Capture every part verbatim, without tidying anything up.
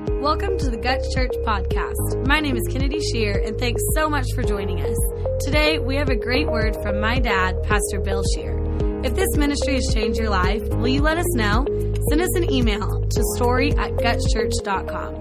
Welcome to the Guts Church podcast. My name is Kennedy Shear, and thanks so much for joining us. Today, we have a great word from my dad, Pastor Bill Shear. If this ministry has changed your life, will you let us know? Send us an email to story at guts church dot com.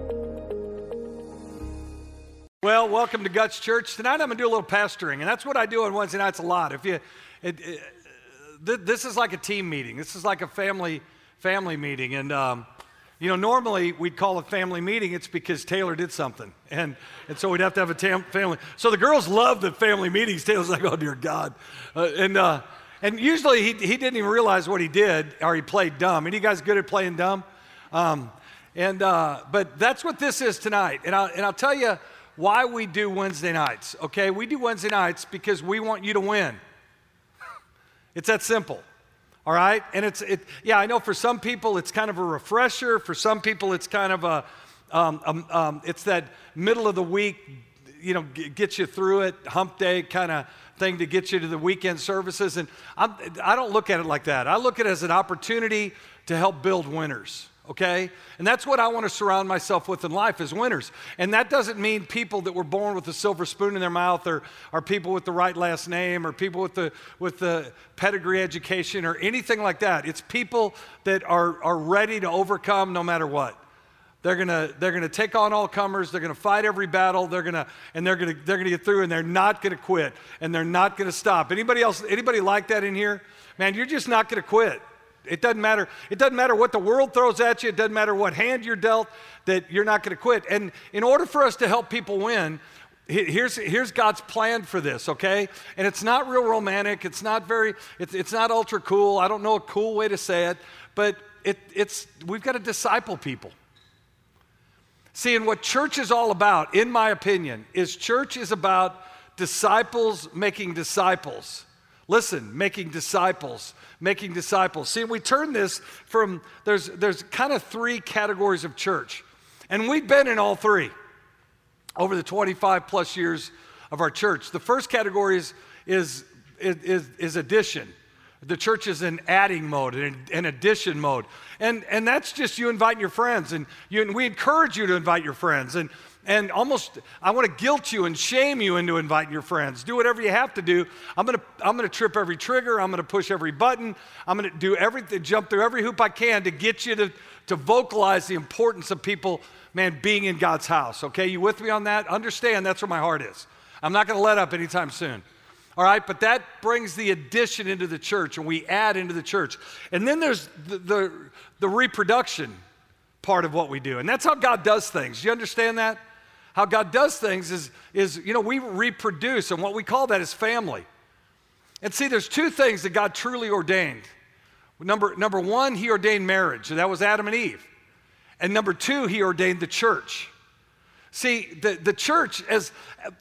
Well, welcome to Guts Church. Tonight I'm going to do a little pastoring, and that's what I do on Wednesday nights a lot. If you, it, it, th- this is like a team meeting. This is like a family family meeting, and um, you know, normally we'd call a family meeting. It's because Taylor did something, and and so we'd have to have a tam- family. So the girls love the family meetings. Taylor's like, oh dear God, uh, and uh, and usually he he didn't even realize what he did, or he played dumb. Any of you guys good at playing dumb? Um, and uh, but that's what this is tonight, and I and I'll tell you why we do Wednesday nights, okay? We do Wednesday nights because we want you to win. It's that simple, all right? And it's, it, yeah, I know for some people it's kind of a refresher. For some people it's kind of a, um, um, um, it's that middle of the week, you know, g- get you through it, hump day kind of thing to get you to the weekend services. And I'm, I don't look at it like that. I look at it as an opportunity to help build winners. Okay? And that's what I want to surround myself with in life, is winners. And that doesn't mean people that were born with a silver spoon in their mouth, or, or people with the right last name, or people with the with the pedigree education, or anything like that. It's people that are, are ready to overcome no matter what. They're gonna they're gonna take on all comers, they're gonna fight every battle, they're gonna and they're gonna they're gonna get through, and they're not gonna quit, and they're not gonna stop. Anybody else, anybody like that in here? Man, you're just not gonna quit. It doesn't matter. It doesn't matter what the world throws at you. It doesn't matter what hand you're dealt, that you're not going to quit. And in order for us to help people win, here's, here's God's plan for this, okay? And it's not real romantic. It's not very, it's, it's not ultra cool. I don't know a cool way to say it, but it, it's, we've got to disciple people. See, and what church is all about, in my opinion, is church is about disciples making disciples. Listen, making disciples, making disciples. See, we turn this from, there's there's kind of three categories of church. And we've been in all three over the twenty-five plus years of our church. The first category is, is, is, is addition. The church is in adding mode, in, in addition mode. And, and that's just you inviting your friends. And, you, and we encourage you to invite your friends. And And almost, I want to guilt you and shame you into inviting your friends. Do whatever you have to do. I'm going to, I'm going to trip every trigger. I'm going to push every button. I'm going to do everything, jump through every hoop I can to get you to, to vocalize the importance of people, man, being in God's house. Okay, you with me on that? Understand that's where my heart is. I'm not going to let up anytime soon. All right, but that brings the addition into the church, and we add into the church. And then there's the, the, the reproduction part of what we do. And that's how God does things. Do you understand that? How God does things is, is, you know, we reproduce, and what we call that is family. And see, there's two things that God truly ordained. Number, number one, he ordained marriage, and that was Adam and Eve. And number two, he ordained the church. See, the, the church, as,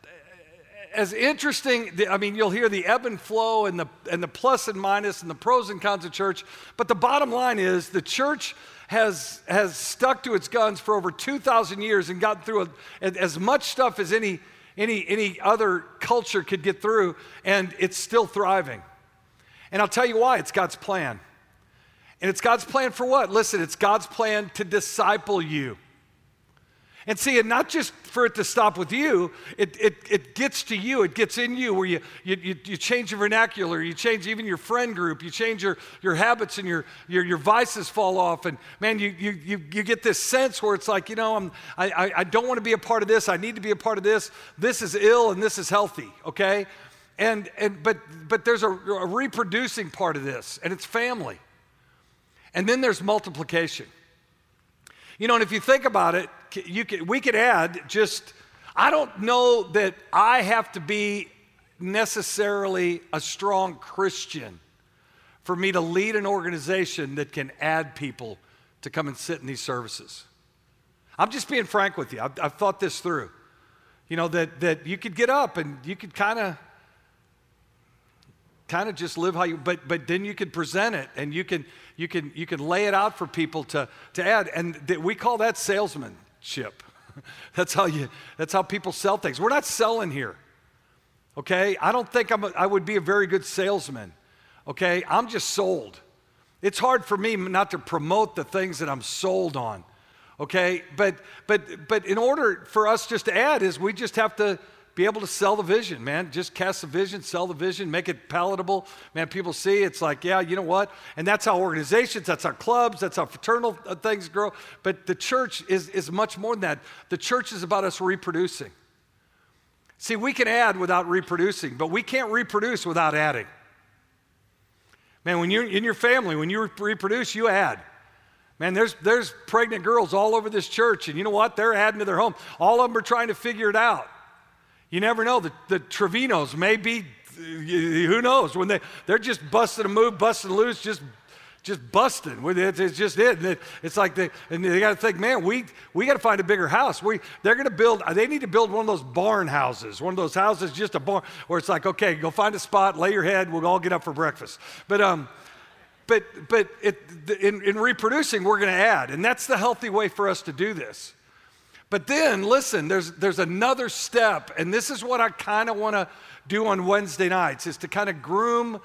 as interesting, I mean, you'll hear the ebb and flow and the, and the plus and minus and the pros and cons of church, but the bottom line is the church has has stuck to its guns for over two thousand years and gotten through a, as much stuff as any, any, any other culture could get through, and it's still thriving. And I'll tell you why. It's God's plan. And it's God's plan for what? Listen, it's God's plan to disciple you. And see, and not just for it to stop with you, it, it, it gets to you, it gets in you, where you, you, you, you change your vernacular, you change even your friend group, you change your, your habits, and your, your, your vices fall off. And man, you, you, you, you get this sense where it's like, you know, I'm, I, I, I don't want to be a part of this, I need to be a part of this, this is ill and this is healthy, okay? And, and but, but there's a, a reproducing part of this, and it's family. And then there's multiplication. You know, and if you think about it, you could, we could add just, I don't know that I have to be necessarily a strong Christian for me to lead an organization that can add people to come and sit in these services. I'm just being frank with you. I've, I've thought this through. You know, that, that you could get up and you could kind of kind of just live how you, but but then you could present it, and you can you can you can lay it out for people to to add, and th- we call that salesmanship. That's how you that's how people sell things. We're not selling here, okay? I don't think I'm a, I would be a very good salesman, okay? I'm just sold. It's hard for me not to promote the things that I'm sold on, okay? But, but, but in order for us just to add is we just have to be able to sell the vision, man. Just cast the vision, sell the vision, make it palatable. Man, people see it's like, yeah, you know what? And that's how organizations, that's how clubs, that's how fraternal things grow. But the church is, is much more than that. The church is about us reproducing. See, we can add without reproducing, but we can't reproduce without adding. Man, when you're in your family, when you reproduce, you add. Man, there's, there's pregnant girls all over this church, and you know what? They're adding to their home. All of them are trying to figure it out. You never know. The, the Trevinos may be, who knows, when they, they're just busting a move, busting loose, just just busting. It's just it. It's like they, and they got to think, man, we we got to find a bigger house. We They're going to build, they need to build one of those barn houses, one of those houses, just a barn, where it's like, okay, go find a spot, lay your head, we'll all get up for breakfast. But, um, but, but it, in, in reproducing, we're going to add, and that's the healthy way for us to do this. But then, listen, there's, there's another step, and this is what I kind of want to do on Wednesday nights, is to kind of groom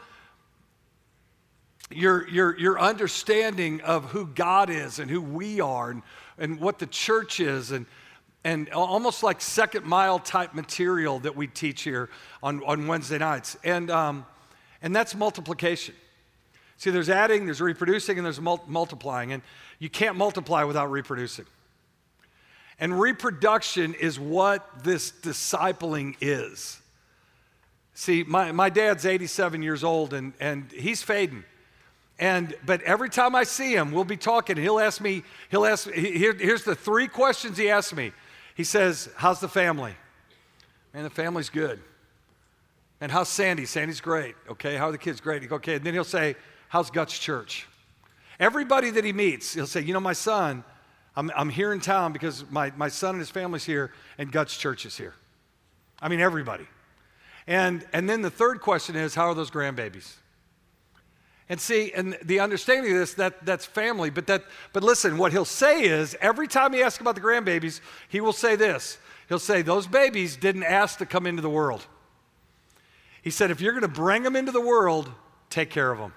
your, your, your understanding of who God is and who we are and, and what the church is, and, and almost like second mile type material that we teach here on, on Wednesday nights. And, um, and that's multiplication. See, there's adding, there's reproducing, and there's mul- multiplying, and you can't multiply without reproducing. And reproduction is what this discipling is. See, my, my dad's eighty-seven years old, and, and he's fading. And, but every time I see him, we'll be talking, and he'll ask me, he'll ask, here, here's the three questions he asks me. He says, how's the family? Man, the family's good. And how's Sandy? Sandy's great. Okay, how are the kids? Great. Okay, and then he'll say, how's Guts Church? Everybody that he meets, he'll say, you know, my son, I'm, I'm here in town because my, my son and his family's here, and Guts Church is here. I mean, everybody. And, and then the third question is, how are those grandbabies? And see, and the understanding of this, that, that's family. But, that, but listen, what he'll say is, every time he asks about the grandbabies, he will say this. He'll say, those babies didn't ask to come into the world. He said, if you're going to bring them into the world, take care of them.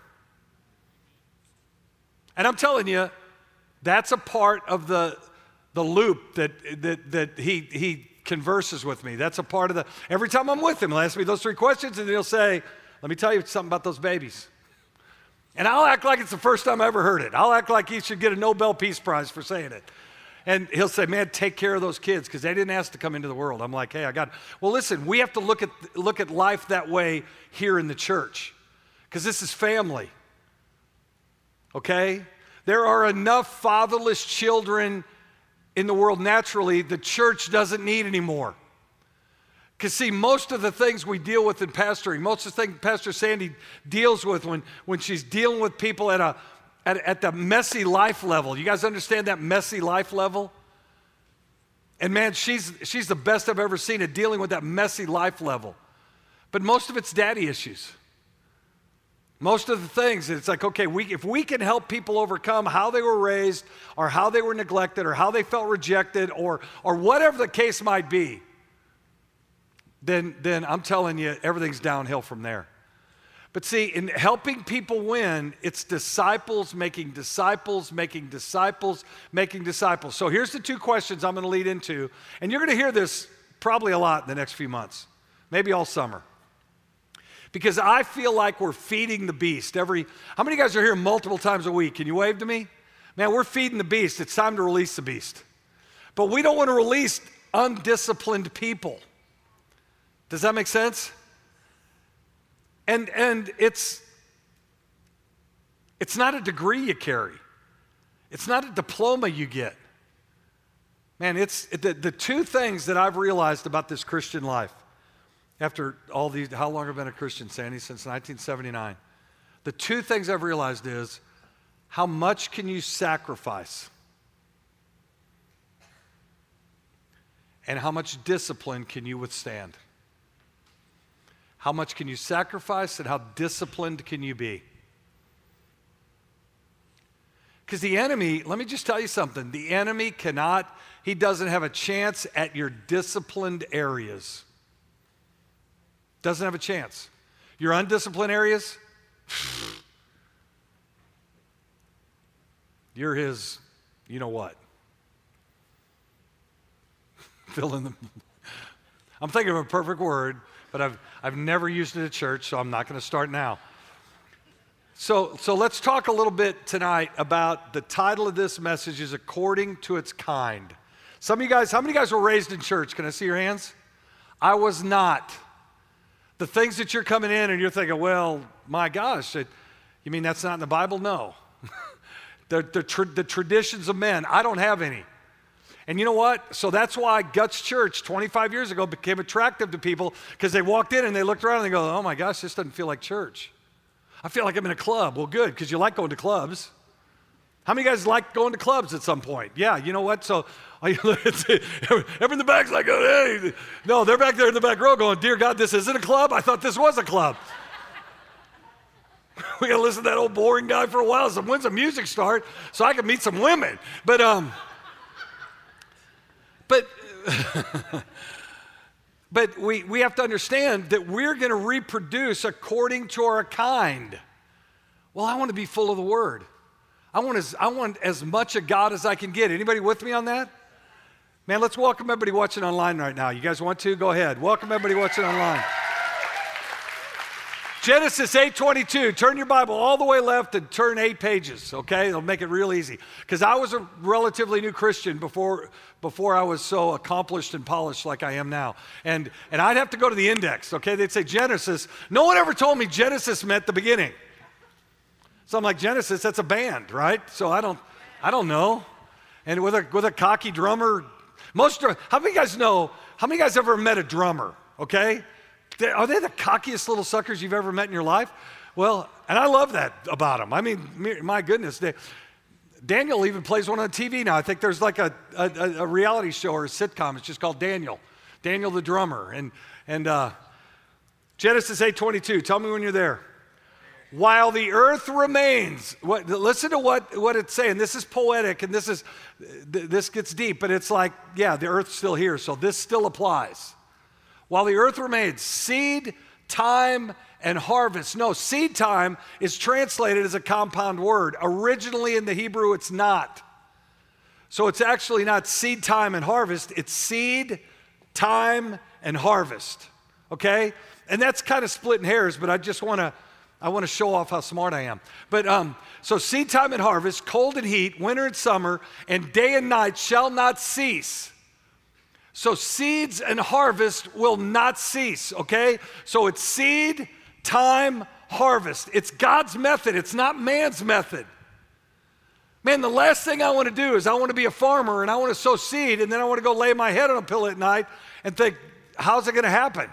And I'm telling you, that's a part of the, the loop that, that, that he, he converses with me. That's a part of the, every time I'm with him, he'll ask me those three questions, and he'll say, let me tell you something about those babies. And I'll act like it's the first time I ever heard it. I'll act like he should get a Nobel Peace Prize for saying it. And he'll say, man, take care of those kids because they didn't ask to come into the world. I'm like, hey, I got it. Well, listen, we have to look at, look at life that way here in the church because this is family, okay? There are enough fatherless children in the world naturally the church doesn't need anymore. Because see, most of the things we deal with in pastoring, most of the things Pastor Sandy deals with when, when she's dealing with people at, a, at, at the messy life level. You guys understand that messy life level? And man, she's, she's the best I've ever seen at dealing with that messy life level. But most of it's daddy issues. Most of the things, it's like, okay, we, if we can help people overcome how they were raised or how they were neglected or how they felt rejected or, or whatever the case might be, then, then I'm telling you, everything's downhill from there. But see, in helping people win, it's disciples making disciples, making disciples, making disciples. So here's the two questions I'm going to lead into, and you're going to hear this probably a lot in the next few months, maybe all summer. Because I feel like we're feeding the beast. Every, how many of you guys are here multiple times a week? Can you wave to me? Man, we're feeding the beast. It's time to release the beast. But we don't want to release undisciplined people. Does that make sense? And, and it's, it's not a degree you carry. It's not a diploma you get. Man, it's the, the two things that I've realized about this Christian life. After all these, how long have I been a Christian, Sandy? Since nineteen seventy-nine. The two things I've realized is, how much can you sacrifice? And how much discipline can you withstand? How much can you sacrifice and how disciplined can you be? Because the enemy, let me just tell you something, the enemy cannot, he doesn't have a chance at your disciplined areas. Doesn't have a chance. Your undisciplined areas, you're his, you know what. fill in the, I'm thinking of a perfect word, but I've, I've never used it at church, so I'm not going to start now. So, so let's talk a little bit tonight about the title of this message is According to Its Kind. Some of you guys, how many guys were raised in church? Can I see your hands? I was not. The things that you're coming in and you're thinking, well, my gosh, it, you mean that's not in the Bible? No. the, the, tra- the traditions of men, I don't have any. And you know what? So that's why Guts Church twenty-five years ago became attractive to people, because they walked in and they looked around and they go, oh my gosh, this doesn't feel like church. I feel like I'm in a club. Well, good, because you like going to clubs. How many guys like going to clubs at some point? Yeah, you know what? So everyone in the back's like, oh, hey. No, they're back there in the back row going, dear God, this isn't a club? I thought this was a club. We got to listen to that old boring guy for a while. So when's the music start so I can meet some women? But, um, but, but we, we have to understand that we're going to reproduce according to our kind. Well, I want to be full of the Word. I want, as, I want as much of God as I can get. Anybody with me on that? Man, let's welcome everybody watching online right now. You guys want to? Go ahead. Welcome everybody watching online. Genesis eight twenty-two. Turn your Bible all the way left and turn eight pages, okay? It'll make it real easy. Because I was a relatively new Christian before, before I was so accomplished and polished like I am now. And, and I'd have to go to the index, okay? They'd say Genesis. No one ever told me Genesis meant the beginning. So I'm like, Genesis, that's a band, right? So I don't, I don't know. And with a with a cocky drummer, most, how many guys know, how many guys ever met a drummer, okay? They, are they the cockiest little suckers you've ever met in your life? Well, and I love that about them. I mean, my goodness. They, Daniel even plays one on T V now. I think there's like a, a, a reality show or a sitcom. It's just called Daniel, Daniel the drummer. And, and uh, Genesis eight twenty-two, tell me when you're there. While the earth remains, what, listen to what, what it's saying. This is poetic and this is this gets deep, but it's like, yeah, the earth's still here, so this still applies. While the earth remains, seed, time, and harvest. No, seed time is translated as a compound word. Originally in the Hebrew, it's not. So it's actually not seed time and harvest, it's seed, time, and harvest. Okay? And that's kind of splitting hairs, but I just want to I want to show off how smart I am. But um, so seed time and harvest, cold and heat, winter and summer, and day and night shall not cease. So seeds and harvest will not cease, okay? So it's seed, time, harvest. It's God's method. It's not man's method. Man, the last thing I want to do is I want to be a farmer and I want to sow seed and then I want to go lay my head on a pillow at night and think, how's it going to happen?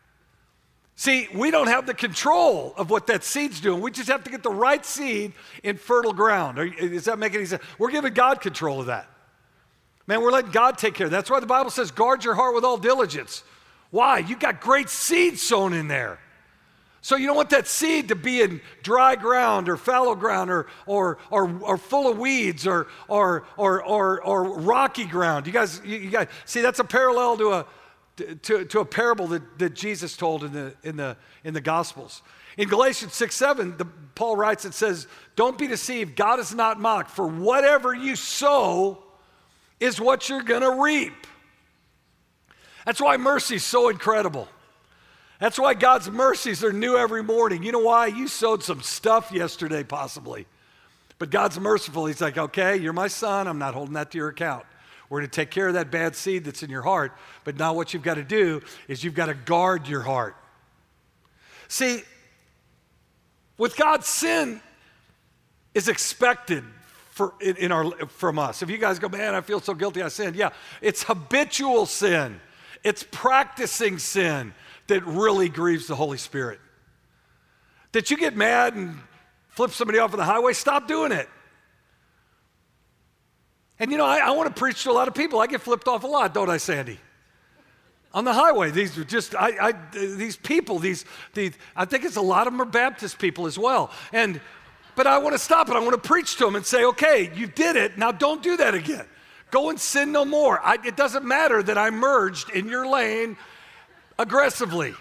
See, we don't have the control of what that seed's doing. We just have to get the right seed in fertile ground. Are, does that make any sense? We're giving God control of that. Man, we're letting God take care of that. That's why the Bible says, guard your heart with all diligence. Why? You got great seed sown in there. So you don't want that seed to be in dry ground or fallow ground or or or, or full of weeds or or or or, or rocky ground. You guys, you, you guys, see, that's a parallel to a To, to a parable that, that Jesus told in the, in, the, in the Gospels. In Galatians six seven, the, Paul writes, it says, don't be deceived, God is not mocked, for whatever you sow is what you're going to reap. That's why mercy is so incredible. That's why God's mercies are new every morning. You know why? You sowed some stuff yesterday possibly. But God's merciful. He's like, okay, you're my son, I'm not holding that to your account. We're going to take care of that bad seed that's in your heart. But now what you've got to do is you've got to guard your heart. See, with God, sin is expected for, in, in our, from us. If you guys go, man, I feel so guilty I sinned. Yeah, it's habitual sin. It's practicing sin that really grieves the Holy Spirit. That you get mad and flip somebody off on the highway, stop doing it. And you know, I, I want to preach to a lot of people. I get flipped off a lot, don't I, Sandy? On the highway, these are just, I, I, these people, these, these, I think it's a lot of them are Baptist people as well. And, but I want to stop it. I want to preach to them and say, okay, you did it. Now don't do that again. Go and sin no more. I, it doesn't matter that I merged in your lane aggressively.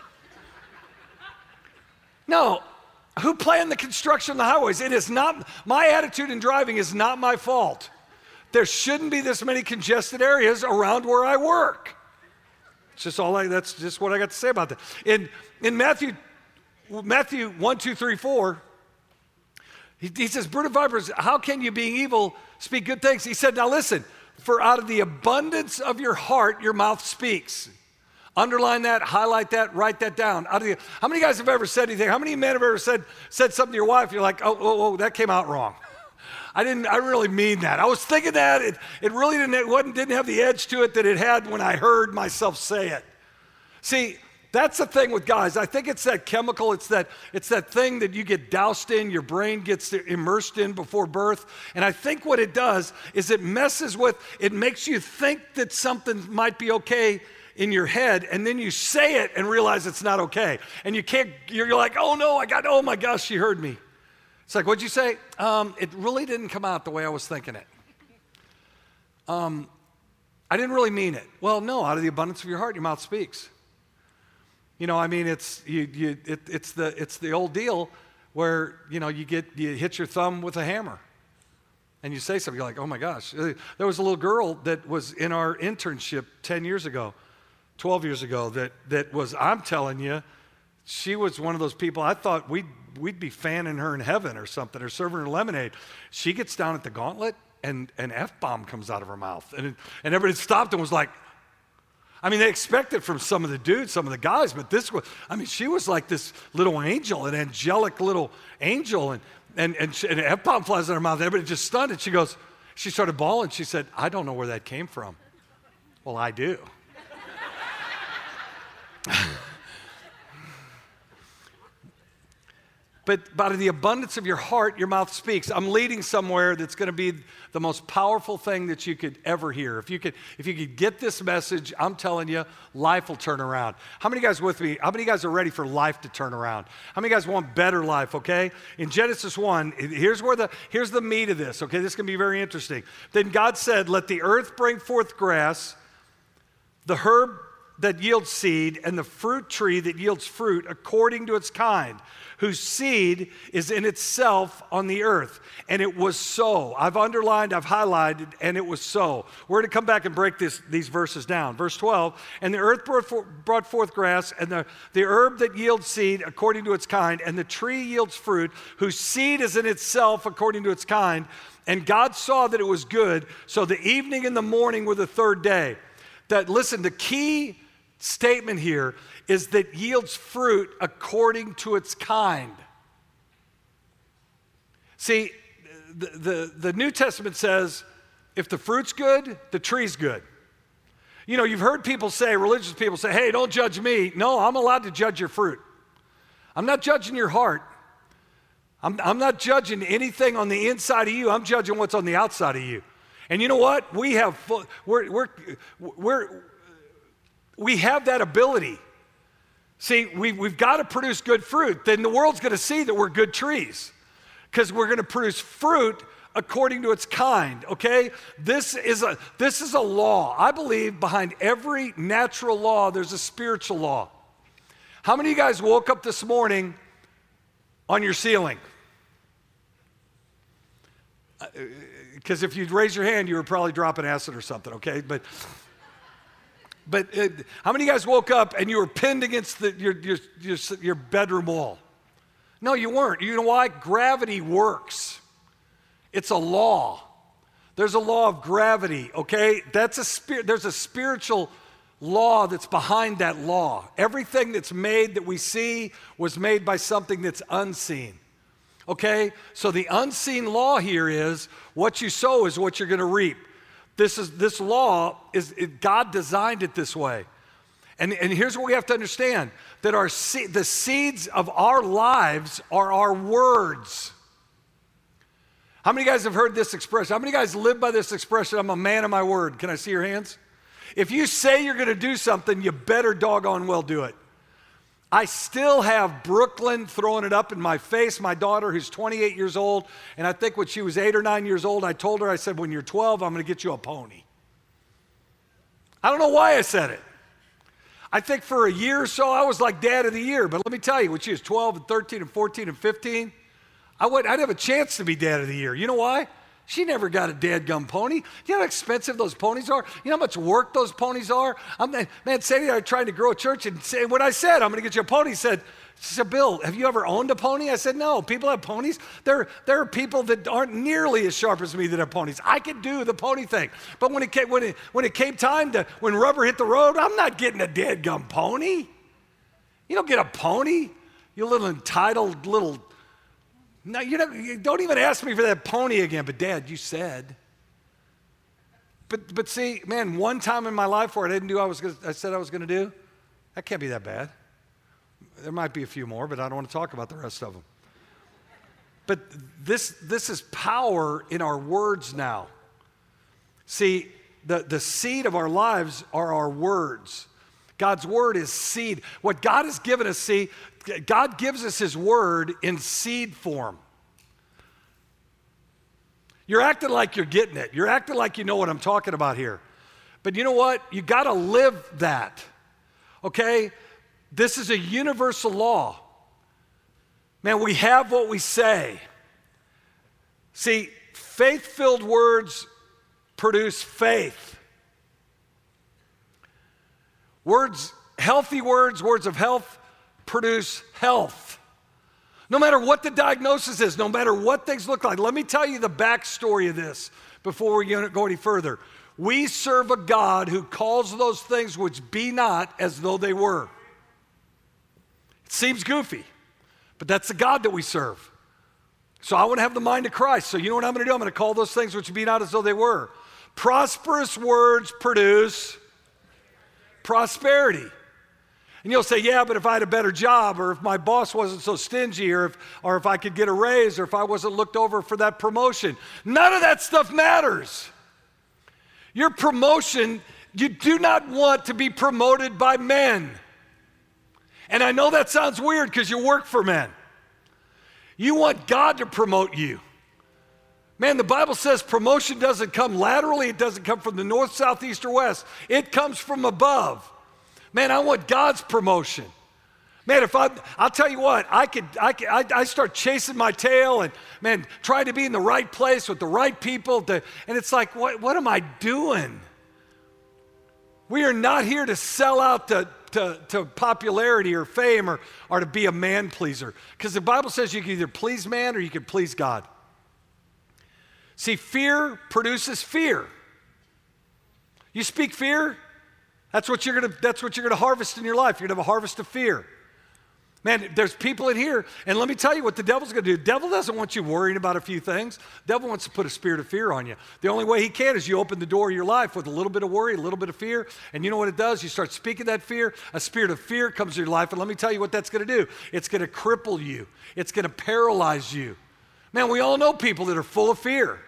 No. Who planned the construction of the highways? It is not, my attitude in driving is not my fault. there shouldn't be this many congested areas around where I work. It's just all I, that's just what I got to say about that. In, in Matthew, Matthew one, two, three, four, he, he says, brood of vipers, how can you being evil speak good things? He said, now listen, for out of the abundance of your heart, your mouth speaks. Underline that, highlight that, write that down. Out of the, how many guys have ever said anything? How many men have ever said, said something to your wife, you're like, oh, oh, oh, that came out wrong. I didn't, I really mean that. I was thinking that. It, it really didn't, it wasn't, didn't have the edge to it that it had when I heard myself say it. See, that's the thing with guys. I think it's that chemical, it's that, it's that thing that you get doused in, your brain gets immersed in before birth. And I think what it does is it messes with, it makes you think that something might be okay in your head, and then you say it and realize it's not okay. And you can't, you're like, oh no, I got, oh my gosh, she heard me. It's like, what'd you say? Um, it really didn't come out the way I was thinking it. Um, I didn't really mean it. Well, no, out of the abundance of your heart, your mouth speaks. You know, I mean, it's you, you, it, it's the it's the old deal where you know you get you hit your thumb with a hammer, and you say something. You're like, oh my gosh. There was a little girl that was in our internship ten years ago, twelve years ago. That that was, I'm telling you, she was one of those people. I thought we'd we'd be fanning her in heaven or something, or serving her lemonade. She gets down at the gauntlet, and an F-bomb comes out of her mouth, and it, and everybody stopped and was like. I mean, they expect it from some of the dudes, some of the guys, but this was, I mean, she was like this little angel, an angelic little angel, and and and, she, and an F-bomb flies in her mouth. Everybody just stunned, and she goes, she started bawling. She said, I don't know where that came from. Well, I do. But out of the abundance of your heart, your mouth speaks. I'm leading somewhere that's going to be the most powerful thing that you could ever hear. If you could, if you could get this message, I'm telling you, life will turn around. How many guys with me? How many guys are ready for life to turn around? How many guys want better life, okay? In Genesis one, here's where the, here's the meat of this, okay? This can be very interesting. Then God said, let the earth bring forth grass, the herb that yields seed, and the fruit tree that yields fruit according to its kind, whose seed is in itself on the earth. And it was so. I've underlined, I've highlighted, and it was so. We're going to come back and break this, these verses down. Verse twelve, and the earth brought forth grass, and the, the herb that yields seed according to its kind, and the tree yields fruit, whose seed is in itself according to its kind. And God saw that it was good. So the evening and the morning were the third day. That, listen, the key statement here is that yields fruit according to its kind. See, the, the, the New Testament says, if the fruit's good, the tree's good. You know, you've heard people say, religious people say, hey, don't judge me. No, I'm allowed to judge your fruit. I'm not judging your heart. I'm, I'm not judging anything on the inside of you. I'm judging what's on the outside of you. And you know what? We have, we're, we're, we're, we have that ability. See, we, we've got to produce good fruit. Then the world's going to see that we're good trees because we're going to produce fruit according to its kind, okay? This is a, this is a law. I believe behind every natural law, there's a spiritual law. How many of you guys woke up this morning on your ceiling? Because if you'd raise your hand, you were probably dropping acid or something, okay? But... But uh, how many of you guys woke up and you were pinned against the, your, your, your, your bedroom wall? No, you weren't. You know why? Gravity works. It's a law. There's a law of gravity, okay? That's a spirit. There's a spiritual law that's behind that law. Everything that's made that we see was made by something that's unseen, okay? So the unseen law here is what you sow is what you're going to reap. This is this law is it, God designed it this way, and and here's what we have to understand: that our se- the seeds of our lives are our words. How many guys have heard this expression? How many guys live by this expression? I'm a man of my word. Can I see your hands? If you say you're going to do something, you better doggone well do it. I still have Brooklyn throwing it up in my face, my daughter who's twenty-eight years old, and I think when she was eight or nine years old, I told her, I said, when you're twelve, I'm going to get you a pony. I don't know why I said it. I think for a year or so, I was like dad of the year, but let me tell you, when she was twelve and thirteen and fourteen and fifteen, I would, I'd have a chance to be dad of the year. You know why? She never got a dadgum pony. Do you know how expensive those ponies are? You know how much work those ponies are? I'm, man, Sadie and I are trying to grow a church, and say, when I said, I'm going to get you a pony, he said, she said, Bill, have you ever owned a pony? I said, no. People have ponies. There, there are people that aren't nearly as sharp as me that have ponies. I could do the pony thing. But when it came, when it, when it came time to, when rubber hit the road, I'm not getting a dadgum pony. You don't get a pony, you little entitled little... No, you don't, you don't even ask me for that pony again. But Dad, you said. But but see, man, one time in my life where I didn't do I was gonna, I said I was going to do, that can't be that bad. There might be a few more, but I don't want to talk about the rest of them. But this this is power in our words now. See, the, the seed of our lives are our words. God's word is seed. What God has given us, see, God gives us his word in seed form. You're acting like you're getting it. You're acting like you know what I'm talking about here. But you know what? You got to live that. Okay? This is a universal law. Man, we have what we say. See, faith-filled words produce faith. Words, healthy words, words of health, produce health. No matter what the diagnosis is, no matter what things look like. Let me tell you the backstory of this before we go any further. We serve a God who calls those things which be not as though they were. It seems goofy, but that's the God that we serve. So I want to have the mind of Christ. So you know what I'm going to do? I'm going to call those things which be not as though they were. Prosperous words produce prosperity. And you'll say, yeah, but if I had a better job, or if my boss wasn't so stingy, or if, or if I could get a raise, or if I wasn't looked over for that promotion. None of that stuff matters. Your promotion, you do not want to be promoted by men. And I know that sounds weird because you work for men. You want God to promote you. Man, the Bible says promotion doesn't come laterally. It doesn't come from the north, south, east, or west. It comes from above. Man, I want God's promotion. Man, if I, I'll tell you what, I could, I, could, I, I start chasing my tail and, man, trying to be in the right place with the right people. To, and it's like, what, what am I doing? We are not here to sell out to, to, to popularity or fame or, or to be a man pleaser. Because the Bible says you can either please man or you can please God. See, fear produces fear. You speak fear, that's what you're gonna, that's what you're gonna harvest in your life. You're gonna have a harvest of fear. Man, there's people in here, and let me tell you what the devil's gonna do. The devil doesn't want you worrying about a few things. The devil wants to put a spirit of fear on you. The only way he can is you open the door of your life with a little bit of worry, a little bit of fear, and you know what it does? You start speaking that fear, a spirit of fear comes to your life, and let me tell you what that's gonna do. It's gonna cripple you. It's gonna paralyze you. Man, we all know people that are full of fear.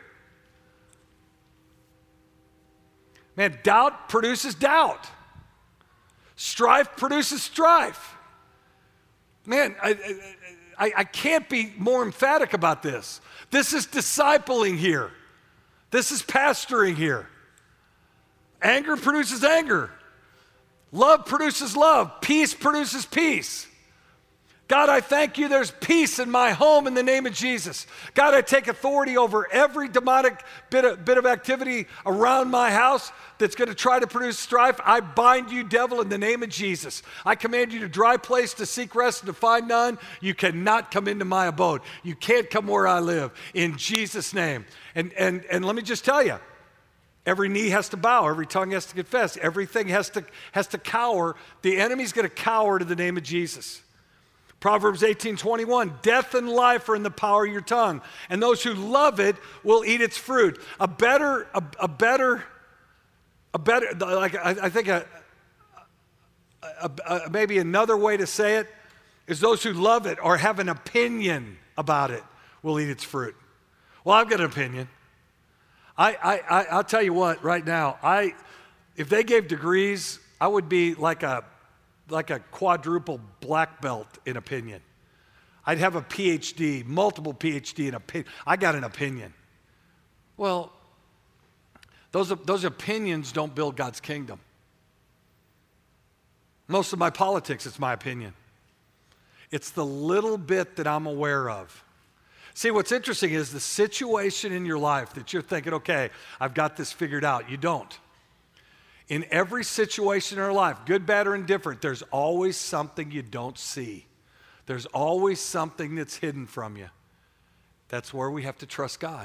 Man, doubt produces doubt. Strife produces strife. Man, I, I, I can't be more emphatic about this. This is discipling here. This is pastoring here. Anger produces anger. Love produces love. Peace produces peace. God, I thank you there's peace in my home in the name of Jesus. God, I take authority over every demonic bit of, bit of activity around my house that's going to try to produce strife. I bind you, devil, in the name of Jesus. I command you to dry place to seek rest and to find none. You cannot come into my abode. You can't come where I live in Jesus' name. And, and, and let me just tell you, every knee has to bow, every tongue has to confess, everything has to, has to cower. The enemy's going to cower to the name of Jesus. Proverbs eighteen twenty-one, death and life are in the power of your tongue, and those who love it will eat its fruit. A better, a, a better, a better, like I, I think a, a, a, maybe another way to say it is those who love it or have an opinion about it will eat its fruit. Well, I've got an opinion. I, I, I I'll tell you what, right now, I, if they gave degrees, I would be like a, like a quadruple black belt in opinion. I'd have a P H D, multiple P H D in opinion. I got an opinion. Well, those, those opinions don't build God's kingdom. Most of my politics, it's my opinion. It's the little bit that I'm aware of. See, what's interesting is the situation in your life that you're thinking, okay, I've got this figured out. You don't. In every situation in our life, good, bad, or indifferent, there's always something you don't see. There's always something that's hidden from you. That's where we have to trust God.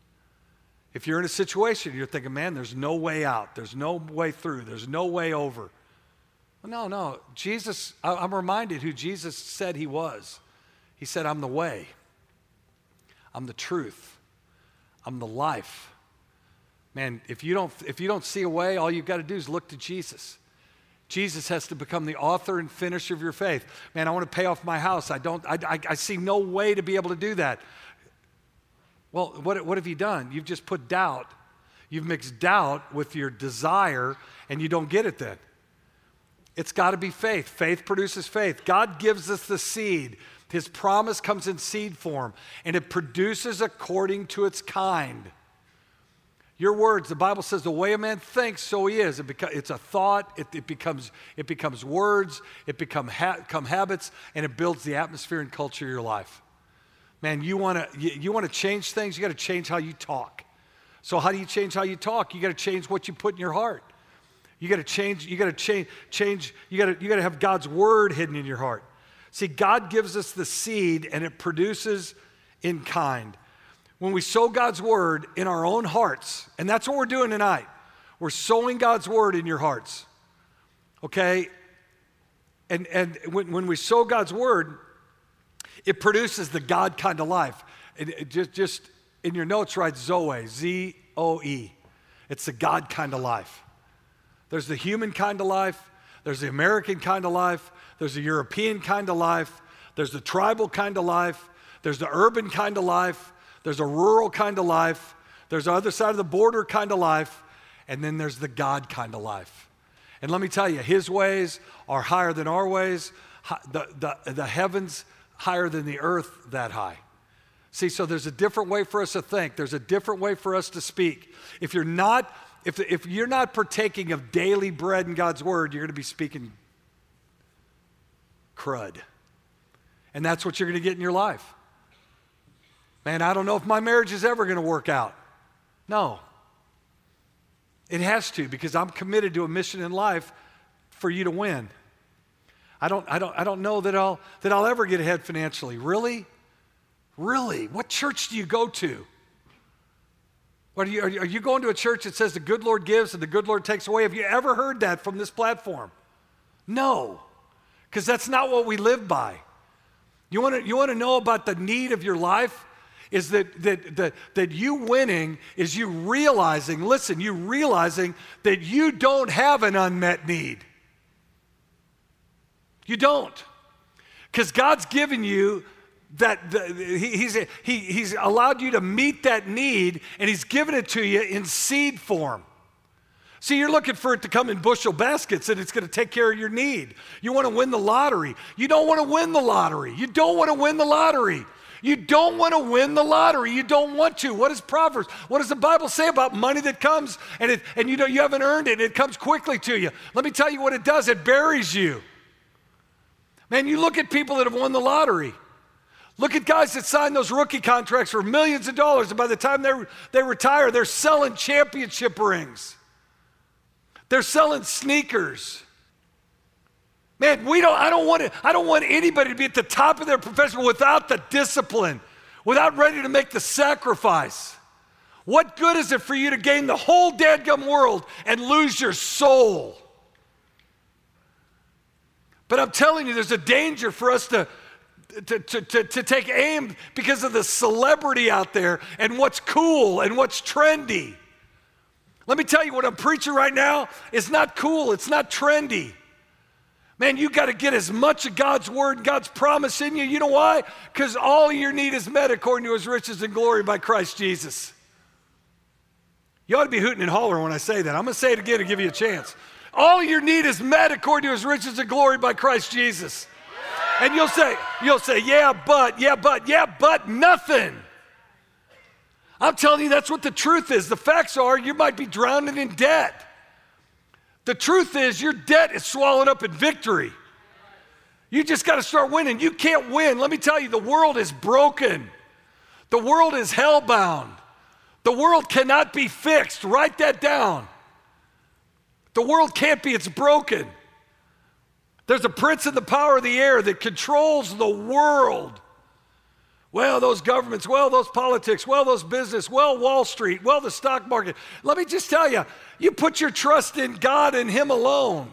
If you're in a situation, you're thinking, man, there's no way out. There's no way through. There's no way over. Well, no, no. Jesus, I'm reminded who Jesus said he was. He said, I'm the way. I'm the truth. I'm the life. Man, if you don't, if you don't see a way, all you've got to do is look to Jesus. Jesus has to become the author and finisher of your faith. Man, I want to pay off my house. I don't, I, I, I see no way to be able to do that. Well, what, what have you done? You've just put doubt. You've mixed doubt with your desire, and you don't get it then. It's got to be faith. Faith produces faith. God gives us the seed. His promise comes in seed form, and it produces according to its kind. Your words, the Bible says, the way a man thinks, so he is. It beca- it's a thought, it, it, becomes, it becomes words, it become ha- become habits, and it builds the atmosphere and culture of your life. Man, you want to you, you want to change things, you got to change how you talk. So how do you change how you talk? You got to change what you put in your heart. You got to change, you got to change, change, you got to you got to have God's word hidden in your heart. See, God gives us the seed and it produces in kind. When we sow God's word in our own hearts, and that's what we're doing tonight. We're sowing God's word in your hearts. Okay? And and when, when we sow God's word, it produces the God kind of life. It, it just, just in your notes, write Zoe, Z O E. It's the God kind of life. There's the human kind of life. There's the American kind of life. There's the European kind of life. There's the tribal kind of life. There's the urban kind of life. There's a rural kind of life. There's the other side of the border kind of life. And then there's the God kind of life. And let me tell you, his ways are higher than our ways. The, the, the heavens higher than the earth that high. See, so there's a different way for us to think. There's a different way for us to speak. If you're not, if, if you're not partaking of daily bread in God's word, you're going to be speaking crud. And that's what you're going to get in your life. Man, I don't know if my marriage is ever going to work out. No. It has to, because I'm committed to a mission in life for you to win. I don't, I don't, I don't know that I'll, that I'll ever get ahead financially. Really? Really? What church do you go to? What are you, are you, are you going to a church that says the good Lord gives and the good Lord takes away? Have you ever heard that from this platform? No, because that's not what we live by. You want to, you want to know about the need of your life? Is that, that, that, that you winning is you realizing, listen, you realizing that you don't have an unmet need. You don't. Because God's given you that, the, he, he's, he, he's allowed you to meet that need, and he's given it to you in seed form. See, you're looking for it to come in bushel baskets and it's going to take care of your need. You want to win the lottery. You don't want to win the lottery. You don't want to win the lottery. You don't want to win the lottery. You don't want to. What is Proverbs? What does the Bible say about money that comes and it, and you know you haven't earned it? It comes quickly to you. Let me tell you what it does. It buries you. Man, you look at people that have won the lottery. Look at guys that sign those rookie contracts for millions of dollars, and by the time they they retire, they're selling championship rings. They're selling sneakers. Man, we don't, I don't want to, I don't want anybody to be at the top of their profession without the discipline, without ready to make the sacrifice. What good is it for you to gain the whole dadgum world and lose your soul? But I'm telling you, there's a danger for us to, to, to, to, to take aim because of the celebrity out there and what's cool and what's trendy. Let me tell you, what I'm preaching right now is not cool, it's not trendy. Man, you got to get as much of God's word and God's promise in you. You know why? Because all your need is met according to his riches and glory by Christ Jesus. You ought to be hooting and hollering when I say that. I'm going to say it again to give you a chance. All your need is met according to his riches and glory by Christ Jesus. And you'll say, you'll say, yeah, but, yeah, but, yeah, but nothing. I'm telling you, that's what the truth is. The facts are you might be drowning in debt. The truth is your debt is swallowed up in victory. You just got to start winning. You can't win. Let me tell you, the world is broken. The world is hell-bound. The world cannot be fixed. Write that down. The world can't be, it's broken. There's a prince in the power of the air that controls the world. Well, those governments, well, those politics, well, those business, well, Wall Street, well, the stock market. Let me just tell you, you put your trust in God and Him alone.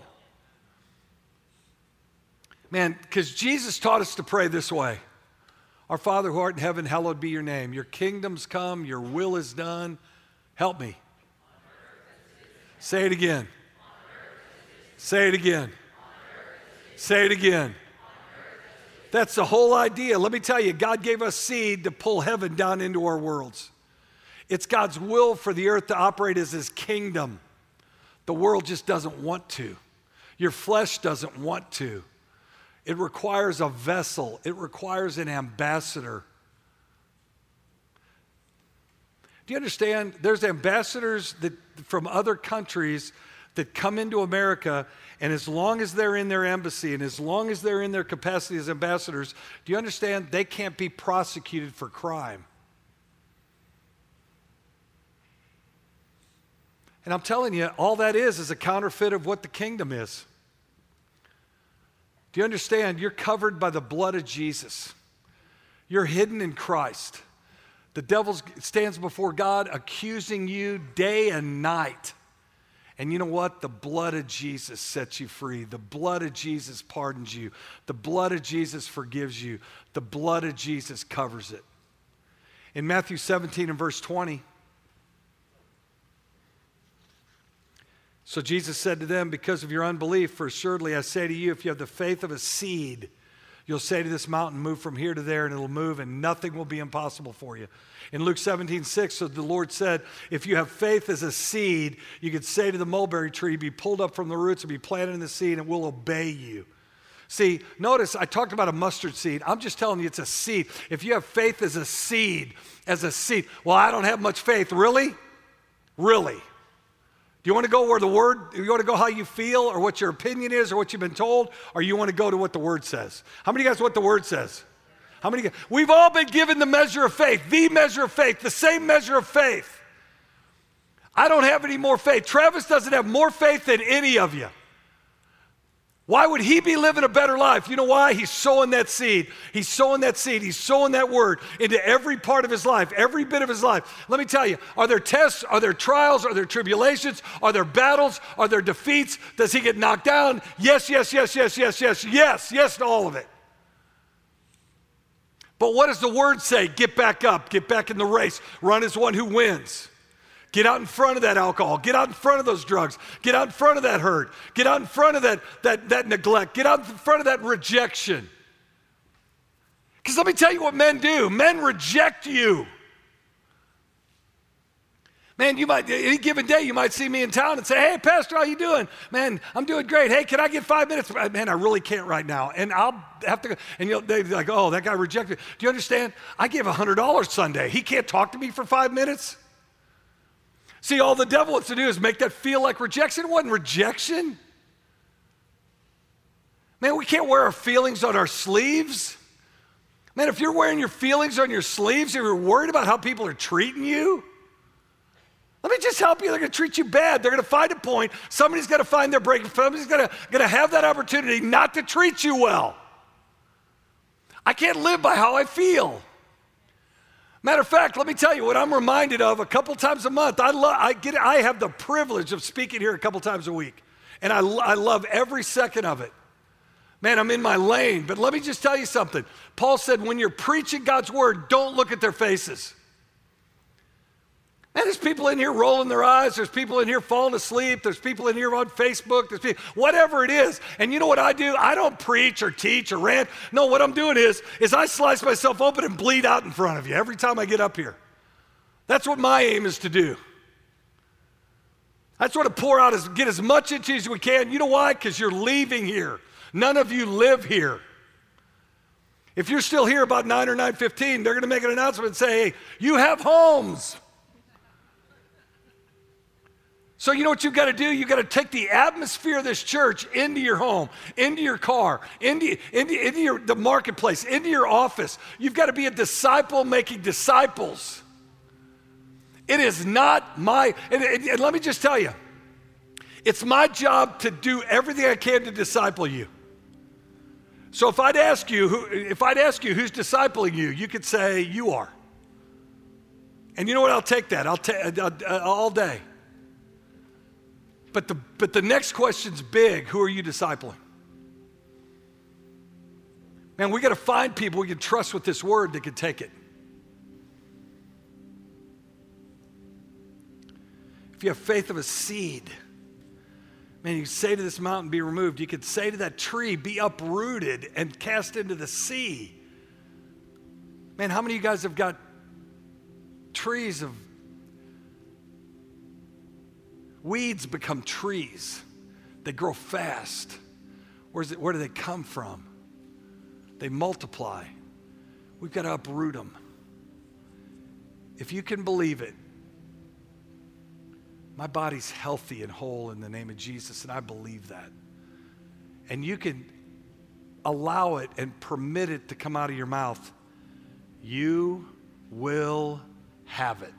Man, because Jesus taught us to pray this way. Our Father who art in heaven, hallowed be your name. Your kingdom's come, your will is done. Help me. Say it again. Say it again. Say it again. That's the whole idea. Let me tell you, God gave us seed to pull heaven down into our worlds. It's God's will for the earth to operate as His kingdom. The world just doesn't want to. Your flesh doesn't want to. It requires a vessel. It requires an ambassador. Do you understand? There's ambassadors that, from other countries that come into America, and as long as they're in their embassy and as long as they're in their capacity as ambassadors, do you understand they can't be prosecuted for crime? And I'm telling you, all that is is a counterfeit of what the kingdom is. Do you understand? You're covered by the blood of Jesus. You're hidden in Christ. The devil stands before God accusing you day and night. And you know what? The blood of Jesus sets you free. The blood of Jesus pardons you. The blood of Jesus forgives you. The blood of Jesus covers it. In Matthew seventeen and verse twenty, so Jesus said to them, because of your unbelief, for assuredly I say to you, if you have the faith of a seed, you'll say to this mountain, move from here to there, and it'll move, and nothing will be impossible for you. In Luke seventeen six, so the Lord said, if you have faith as a seed, you could say to the mulberry tree, be pulled up from the roots and be planted in the seed, and it will obey you. See, notice I talked about a mustard seed. I'm just telling you it's a seed. If you have faith as a seed, as a seed, well, I don't have much faith. Really? Really? Do you want to go where the word, you want to go how you feel or what your opinion is or what you've been told, or you want to go to what the word says? How many of you guys know what the word says? How many? We've all been given the measure of faith, the measure of faith, the same measure of faith. I don't have any more faith. Travis doesn't have more faith than any of you. Why would he be living a better life? You know why? He's sowing that seed. He's sowing that seed. He's sowing that word into every part of his life, every bit of his life. Let me tell you, are there tests? Are there trials? Are there tribulations? Are there battles? Are there defeats? Does he get knocked down? Yes, yes, yes, yes, yes, yes, yes, yes to all of it. But what does the word say? Get back up. Get back in the race. Run as one who wins. Get out in front of that alcohol. Get out in front of those drugs. Get out in front of that hurt. Get out in front of that, that, that neglect. Get out in front of that rejection. Because let me tell you what men do. Men reject you. Man, you might, any given day, you might see me in town and say, hey, Pastor, how you doing? Man, I'm doing great. Hey, can I get five minutes? Man, I really can't right now. And I'll have to, and you'll, they'll be like, oh, that guy rejected me. Do you understand? I gave one hundred dollars Sunday. He can't talk to me for five minutes? See, all the devil wants to do is make that feel like rejection. It wasn't rejection. Man, we can't wear our feelings on our sleeves. Man, if you're wearing your feelings on your sleeves, if you're worried about how people are treating you, let me just help you. They're going to treat you bad. They're going to find a point. Somebody's going to find their break. Somebody's going to, going to have that opportunity not to treat you well. I can't live by how I feel. Matter of fact, let me tell you what I'm reminded of a couple times a month. I, lo- I, get, I have the privilege of speaking here a couple times a week, and I, lo- I love every second of it. Man, I'm in my lane, but let me just tell you something. Paul said, when you're preaching God's word, don't look at their faces. Man, there's people in here rolling their eyes. There's people in here falling asleep. There's people in here on Facebook. There's people, whatever it is. And you know what I do? I don't preach or teach or rant. No, what I'm doing is, is I slice myself open and bleed out in front of you every time I get up here. That's what my aim is to do. I sort of pour out, as, get as much into you as we can. You know why? Because you're leaving here. None of you live here. If you're still here about nine or nine fifteen, they're going to make an announcement and say, hey, you have homes. So you know what you've got to do? You've got to take the atmosphere of this church into your home, into your car, into, into, into your, the marketplace, into your office. You've got to be a disciple making disciples. It is not my, and, and, and let me just tell you, it's my job to do everything I can to disciple you. So if I'd ask you, who, if I'd ask you who's discipling you, you could say you are. And you know what? I'll take that. I'll take all day. But the, but the next question's big. Who are you discipling? Man, we got to find people we can trust with this word that can take it. If you have faith of a seed, man, you say to this mountain, be removed. You could say to that tree, be uprooted and cast into the sea. Man, how many of you guys have got trees of weeds become trees? They grow fast. Where's it, where do they come from? They multiply. We've got to uproot them. If you can believe it, my body's healthy and whole in the name of Jesus, and I believe that. And you can allow it and permit it to come out of your mouth. You will have it.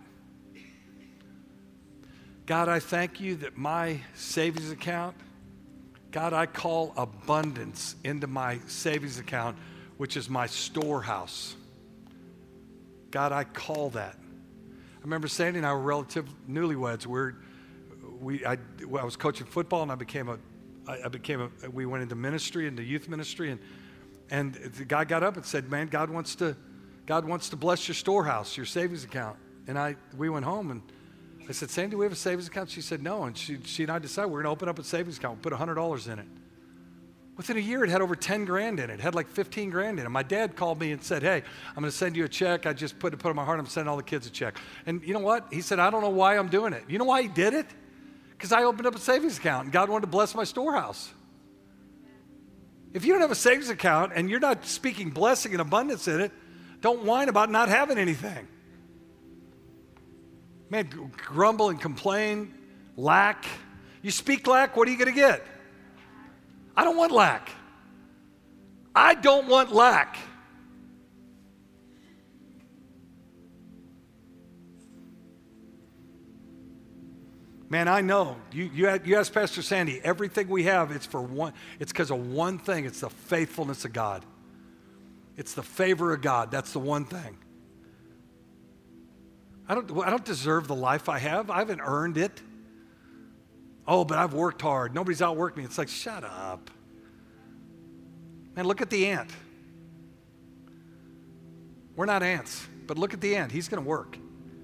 God, I thank you that my savings account, God, I call abundance into my savings account, which is my storehouse. God, I call that. I remember Sandy and I were relative newlyweds. We're, we, I, I was coaching football, and I became a, I, I became a, we went into ministry, into youth ministry, and and the guy got up and said, "Man, God wants to, God wants to bless your storehouse, your savings account." And I, we went home, and I said, "Sandy, do we have a savings account?" She said, "No." And she, she and I decided we're going to open up a savings account, put one hundred dollars in it. Within a year, it had over ten grand in it. It had like fifteen grand in it. My dad called me and said, "Hey, I'm going to send you a check. I just put it put it on my heart. I'm sending all the kids a check." And you know what? He said, "I don't know why I'm doing it." You know why he did it? Because I opened up a savings account, and God wanted to bless my storehouse. If you don't have a savings account and you're not speaking blessing and abundance in it, don't whine about not having anything. Man, grumble and complain, lack. You speak lack, what are you going to get? I don't want lack. I don't want lack. Man, I know. You, you, you ask Pastor Sandy, everything we have, it's for one, it's because of one thing. It's the faithfulness of God. It's the favor of God. That's the one thing. I don't, I don't deserve the life I have. I haven't earned it. Oh, but I've worked hard. Nobody's outworked me. It's like, shut up. Man, look at the ant. We're not ants, but look at the ant. He's going to work.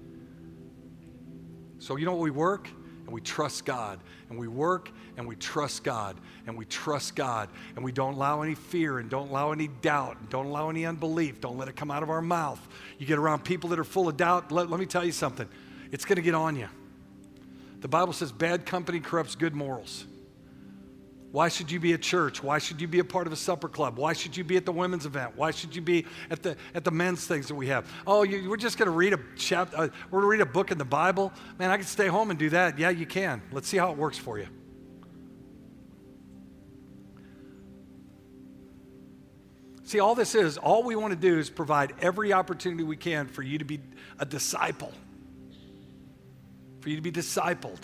So you know what we work? And we trust God. And we work and we trust God. And we trust God. And we don't allow any fear and don't allow any doubt and don't allow any unbelief. Don't let it come out of our mouth. You get around people that are full of doubt, let, let me tell you something. It's going to get on you. The Bible says bad company corrupts good morals. Why should you be at church? Why should you be a part of a supper club? Why should you be at the women's event? Why should you be at the at the men's things that we have? Oh, you, we're just going to read a chapter. Uh, we're going to read a book in the Bible. Man, I can stay home and do that. Yeah, you can. Let's see how it works for you. See, all this is, all we want to do is provide every opportunity we can for you to be a disciple, for you to be discipled.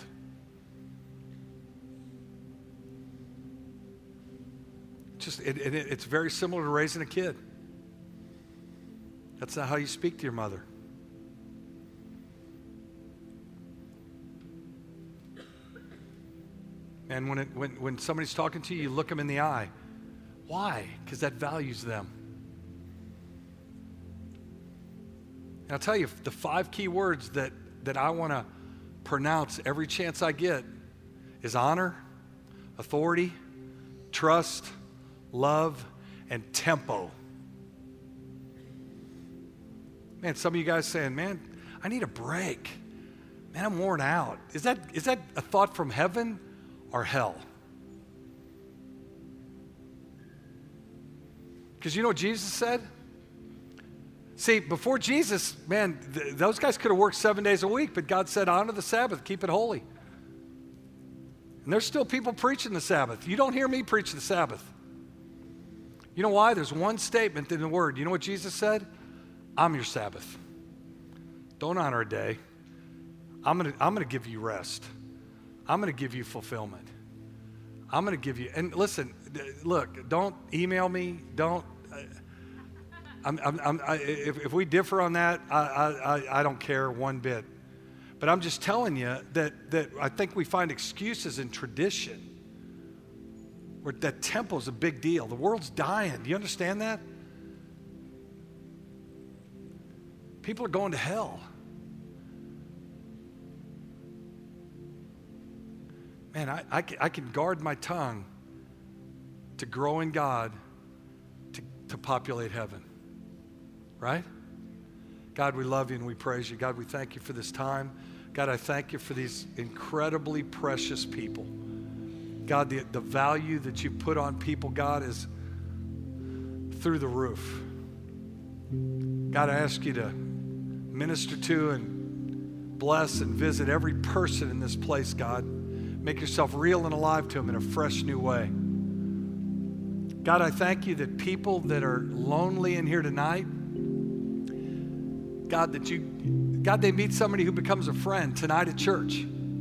Just it, it, it's very similar to raising a kid. That's not how you speak to your mother. And when, it, when, when somebody's talking to you, you look them in the eye. Why? Because that values them. And I'll tell you, the five key words that, that I want to pronounce every chance I get is honor, authority, trust, love, and tempo. Man, some of you guys saying, man, I need a break. Man, I'm worn out. Is that, is that a thought from heaven or hell? Because you know what Jesus said? See, before Jesus, man, th- those guys could have worked seven days a week, but God said, honor the Sabbath, keep it holy. And there's still people preaching the Sabbath. You don't hear me preach the Sabbath. You know why? There's one statement in the Word. You know what Jesus said? I'm your Sabbath. Don't honor a day. I'm going to I'm going to give you rest. I'm going to give you fulfillment. I'm going to give you, and listen, look, don't email me. Don't, I'm, I'm, I'm, I, if, if we differ on that, I, I, I don't care one bit. But I'm just telling you that, that I think we find excuses in tradition where that temple's a big deal. The world's dying. Do you understand that? People are going to hell. Man, I, I, can, I can guard my tongue to grow in God, to, to populate heaven. Right? God, we love you and we praise you. God, we thank you for this time. God, I thank you for these incredibly precious people. God, the, the value that you put on people, God, is through the roof. God, I ask you to minister to and bless and visit every person in this place, God. Make yourself real and alive to them in a fresh new way. God, I thank you that people that are lonely in here tonight, God, that you, God, they meet somebody who becomes a friend tonight at church.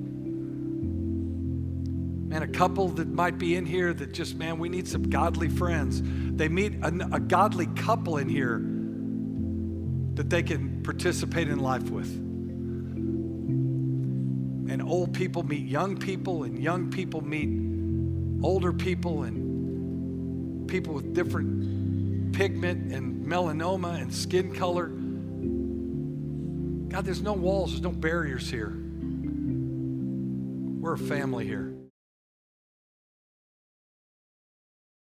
Man, a couple that might be in here that just, man, we need some godly friends. They meet a, a godly couple in here that they can participate in life with. And old people meet young people, and young people meet older people, and people with different pigment and melanoma and skin color. God, there's no walls, there's no barriers here. We're a family here.